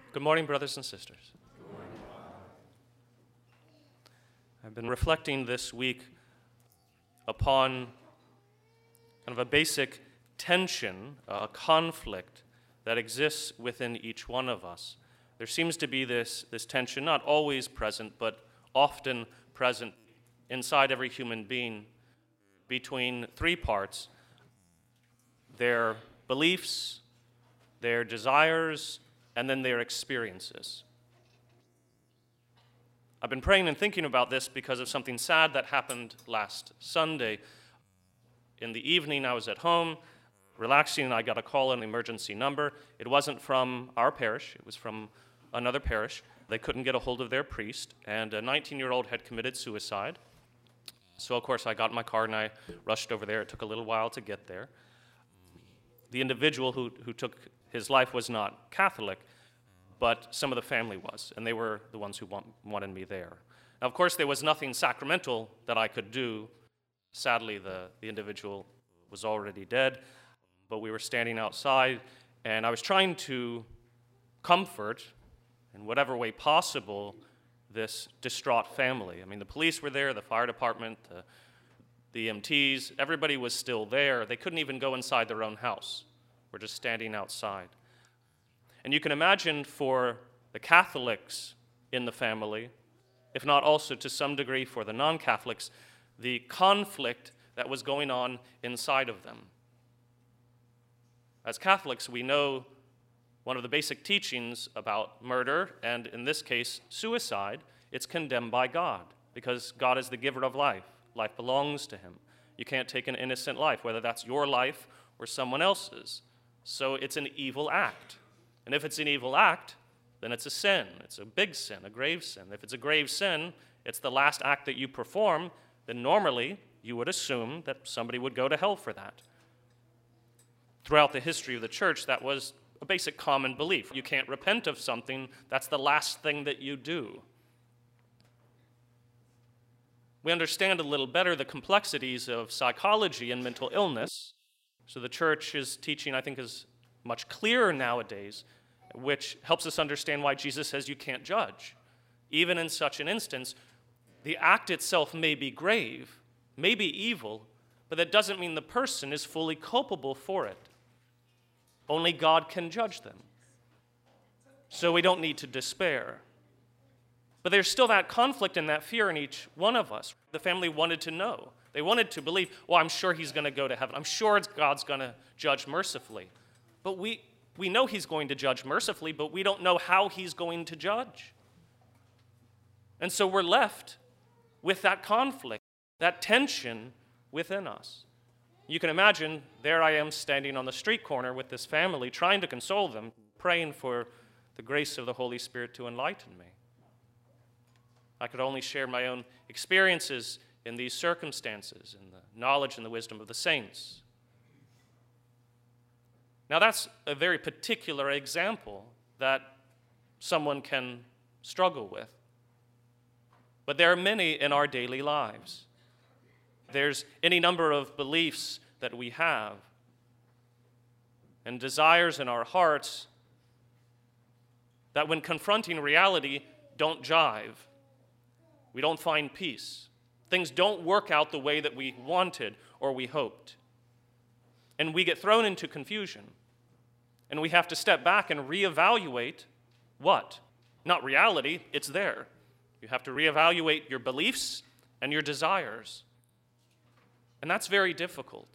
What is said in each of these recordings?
Good morning, brothers and sisters. I've been reflecting this week upon kind of a basic tension, a conflict that exists within each one of us. There seems to be this tension, not always present, but often present inside every human being between three parts: their beliefs, their desires, and then their experiences. I've been praying and thinking about this because of something sad that happened last Sunday. In the evening, I was at home, relaxing, and I got a call on an emergency number. It wasn't from our parish, it was from another parish. They couldn't get a hold of their priest, and a 19-year-old had committed suicide. So, of course, I got in my car and I rushed over there. It took a little while to get there. The individual who took his life was not Catholic, but some of the family was, and they were the ones who wanted me there. Now, of course, there was nothing sacramental that I could do. Sadly, the individual was already dead, but we were standing outside, and I was trying to comfort, in whatever way possible, this distraught family. I mean, the police were there, the fire department, the EMTs, everybody was still there. They couldn't even go inside their own house. We're just standing outside. And you can imagine for the Catholics in the family, if not also to some degree for the non-Catholics, the conflict that was going on inside of them. As Catholics, we know one of the basic teachings about murder, and in this case, suicide. It's condemned by God, because God is the giver of life. Life belongs to him. You can't take an innocent life, whether that's your life or someone else's. So it's an evil act. And if it's an evil act, then it's a sin. It's a big sin, a grave sin. If it's a grave sin, it's the last act that you perform, then normally you would assume that somebody would go to hell for that. Throughout the history of the church, that was a basic common belief. You can't repent of something. That's the last thing that you do. We understand a little better the complexities of psychology and mental illness. So the church's teaching, I think, is much clearer nowadays, which helps us understand why Jesus says you can't judge. Even in such an instance, the act itself may be grave, may be evil, but that doesn't mean the person is fully culpable for it. Only God can judge them. So we don't need to despair. But there's still that conflict and that fear in each one of us. The family wanted to know. They wanted to believe, well, I'm sure he's going to go to heaven. I'm sure God's going to judge mercifully. But we know he's going to judge mercifully, but we don't know how he's going to judge. And so we're left with that conflict, that tension within us. You can imagine, there I am standing on the street corner with this family, trying to console them, praying for the grace of the Holy Spirit to enlighten me. I could only share my own experiences in these circumstances, in the knowledge and the wisdom of the saints. Now that's a very particular example that someone can struggle with. But there are many in our daily lives. There's any number of beliefs that we have and desires in our hearts that when confronting reality don't jive. We don't find peace. Things don't work out the way that we wanted or we hoped. And we get thrown into confusion. And we have to step back and reevaluate what? Not reality, it's there. You have to reevaluate your beliefs and your desires. And that's very difficult.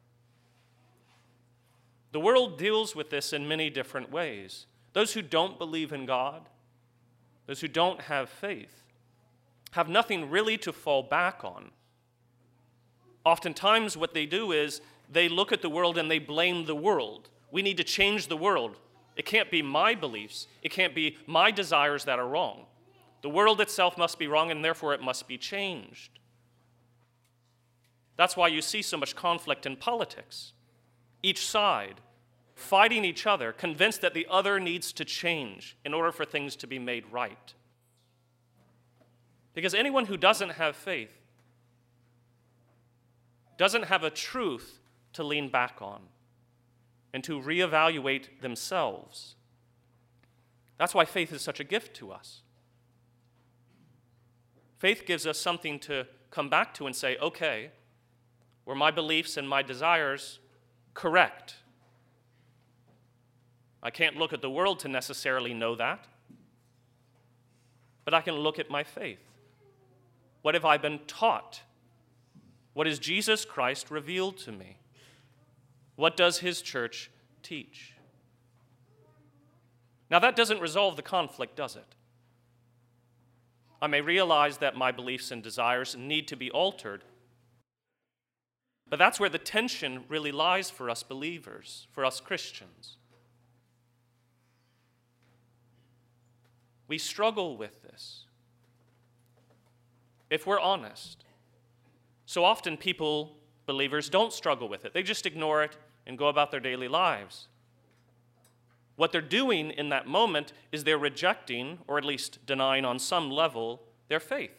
The world deals with this in many different ways. Those who don't believe in God, those who don't have faith, have nothing really to fall back on. Oftentimes what they do is they look at the world and they blame the world. We need to change the world. It can't be my beliefs. It can't be my desires that are wrong. The world itself must be wrong, and therefore it must be changed. That's why you see so much conflict in politics. Each side fighting each other, convinced that the other needs to change in order for things to be made right. Because anyone who doesn't have faith doesn't have a truth to lean back on and to reevaluate themselves. That's why faith is such a gift to us. Faith gives us something to come back to and say, okay, were my beliefs and my desires correct? I can't look at the world to necessarily know that, but I can look at my faith. What have I been taught? What has Jesus Christ revealed to me? What does his church teach? Now, that doesn't resolve the conflict, does it? I may realize that my beliefs and desires need to be altered, but that's where the tension really lies for us believers, for us Christians. We struggle with this, if we're honest. So often people, believers, don't struggle with it. They just ignore it and go about their daily lives. What they're doing in that moment is they're rejecting, or at least denying on some level, their faith.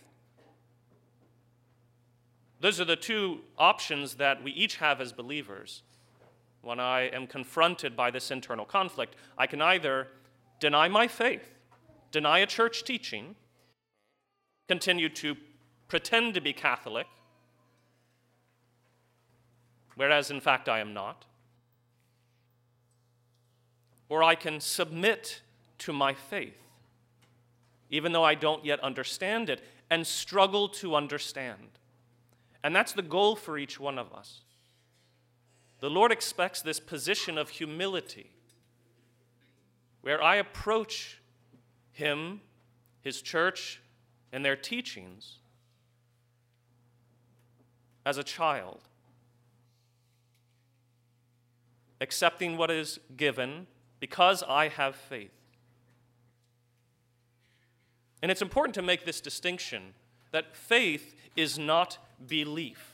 Those are the two options that we each have as believers. When I am confronted by this internal conflict, I can either deny my faith, deny a church teaching, continue to pretend to be Catholic, whereas in fact I am not, or I can submit to my faith, even though I don't yet understand it, and struggle to understand. And that's the goal for each one of us. The Lord expects this position of humility, where I approach him, his church, and their teachings as a child, accepting what is given because I have faith. And it's important to make this distinction that faith is not belief.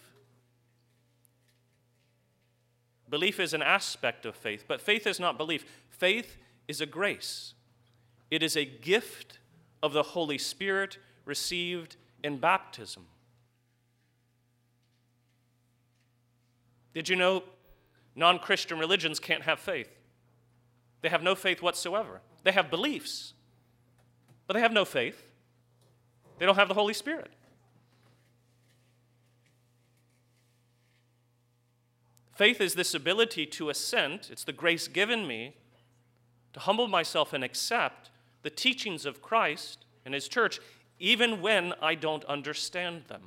Belief is an aspect of faith, but faith is not belief. Faith is a grace. It is a gift of the Holy Spirit received in baptism. Did you know non-Christian religions can't have faith? They have no faith whatsoever. They have beliefs, but they have no faith. They don't have the Holy Spirit. Faith is this ability to assent. It's the grace given me to humble myself and accept the teachings of Christ and his church, even when I don't understand them.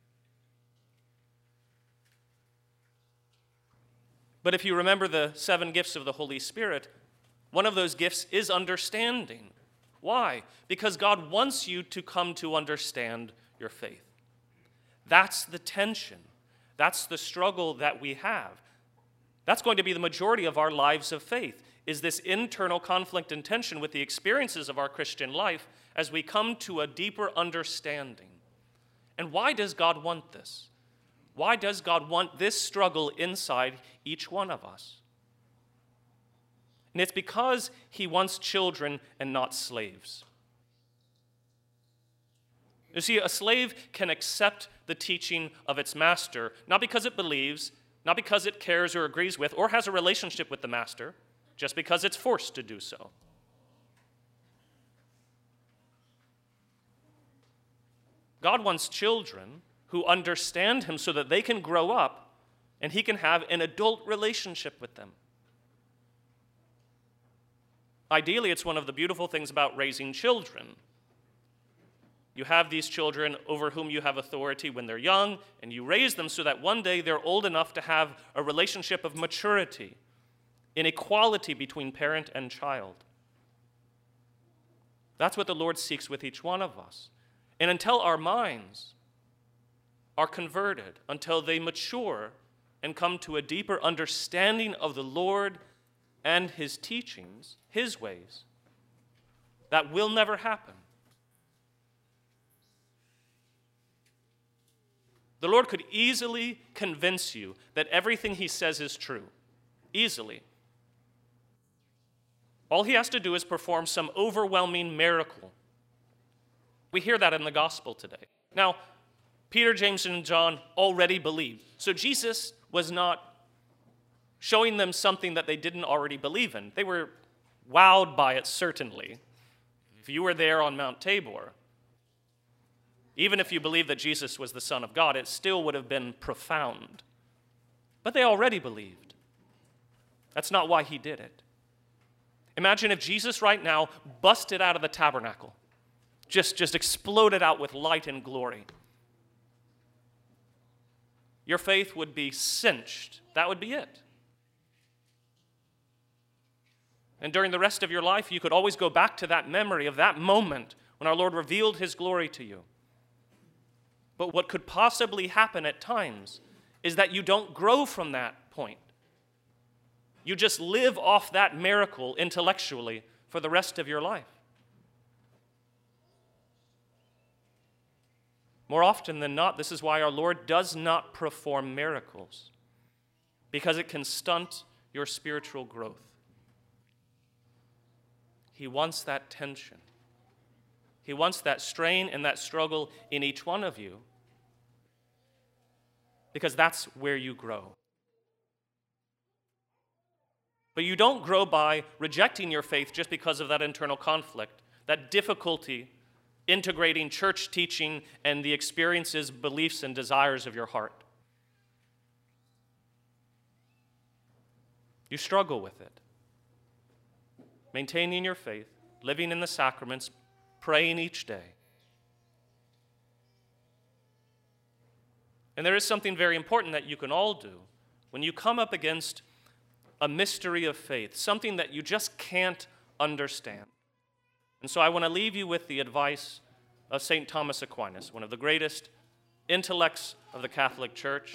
But if you remember the 7 gifts of the Holy Spirit, one of those gifts is understanding. Why? Because God wants you to come to understand your faith. That's the tension. That's the struggle that we have. That's going to be the majority of our lives of faith, is this internal conflict and tension with the experiences of our Christian life as we come to a deeper understanding. And why does God want this? Why does God want this struggle inside each one of us? And it's because he wants children and not slaves. You see, a slave can accept the teaching of its master, not because it believes, not because it cares or agrees with, or has a relationship with the master, just because it's forced to do so. God wants children who understand him so that they can grow up and he can have an adult relationship with them. Ideally, it's one of the beautiful things about raising children. You have these children over whom you have authority when they're young, and you raise them so that one day they're old enough to have a relationship of maturity, in equality between parent and child. That's what the Lord seeks with each one of us. And until our minds are converted, until they mature and come to a deeper understanding of the Lord and his teachings, his ways, that will never happen. The Lord could easily convince you that everything he says is true. Easily. All he has to do is perform some overwhelming miracle. We hear that in the gospel today. Now, Peter, James, and John already believed. So Jesus was not showing them something that they didn't already believe in. They were wowed by it, certainly. If you were there on Mount Tabor, even if you believed that Jesus was the Son of God, it still would have been profound. But they already believed. That's not why he did it. Imagine if Jesus right now busted out of the tabernacle, just exploded out with light and glory. Your faith would be cinched. That would be it. And during the rest of your life, you could always go back to that memory of that moment when our Lord revealed his glory to you. But what could possibly happen at times is that you don't grow from that point. You just live off that miracle intellectually for the rest of your life. More often than not, this is why our Lord does not perform miracles, because it can stunt your spiritual growth. He wants that tension. He wants that strain and that struggle in each one of you, because that's where you grow. But you don't grow by rejecting your faith just because of that internal conflict, that difficulty integrating church teaching and the experiences, beliefs, and desires of your heart. You struggle with it. Maintaining your faith, living in the sacraments, praying each day. And there is something very important that you can all do when you come up against a mystery of faith, something that you just can't understand. And so I want to leave you with the advice of St. Thomas Aquinas, one of the greatest intellects of the Catholic Church.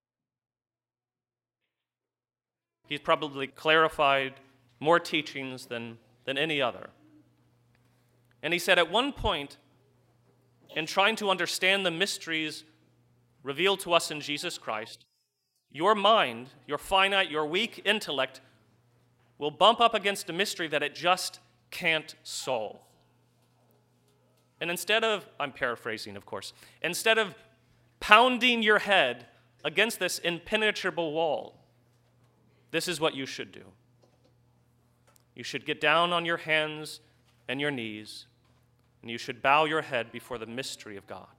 He's probably clarified more teachings than any other. And he said at one point, in trying to understand the mysteries revealed to us in Jesus Christ, your mind, your finite, your weak intellect will bump up against a mystery that it just can't solve. And instead of, I'm paraphrasing of course, instead of pounding your head against this impenetrable wall, this is what you should do. You should get down on your hands and your knees, and you should bow your head before the mystery of God.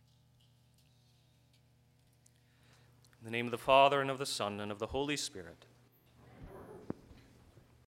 In the name of the Father, and of the Son, and of the Holy Spirit.